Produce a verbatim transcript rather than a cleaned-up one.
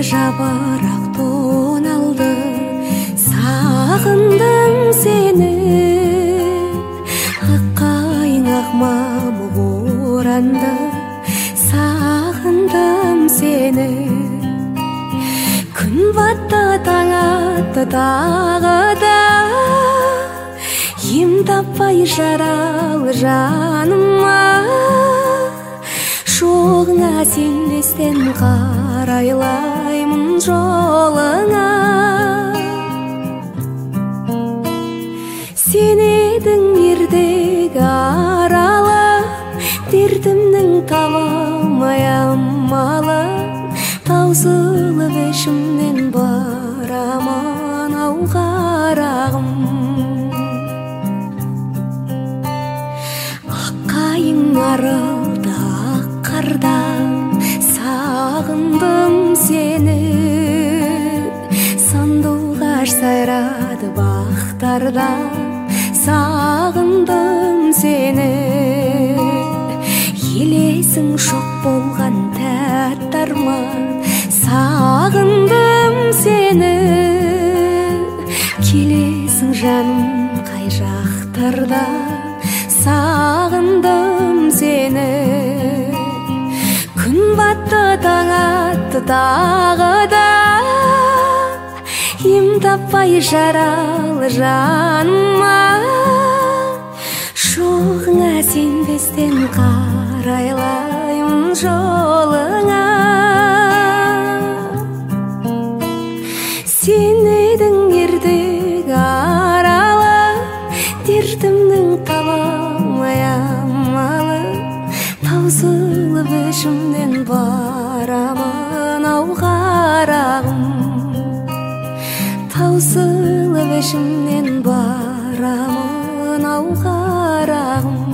жапырақ тоналды, сағындым сені. Аққайың ақмамы оранды, сағындым сені. Күн батты, таң атты тағы да, ем таппай жаралы жаныма. Жоғыңа сенбестен қарайлаймын жолыңа. Сен едің ердегі аралы, дертімнің таба алмай амалы. Таусылып ішімнен барамын ау қарағым. Аққайың арылды ақ қардан, сағындым сені. Сандуғаш сайрады бақтарда, сағындым сені. Елесің шоқ болған тәтті арман, сағындым сені. Келесің жаным қай жақтарда, сағындым сені. Күн батты, таң атты тағы да, ем таппай жаралы жаныма. Жоғыңа сенбестен қарайлаймын жолыңа. Сен едің ердегі аралы, дертімнің таба алмай амалы. Таусылып ішімнен барамын ау қарағым. Таусылып ішімнен барамын ау қарағым.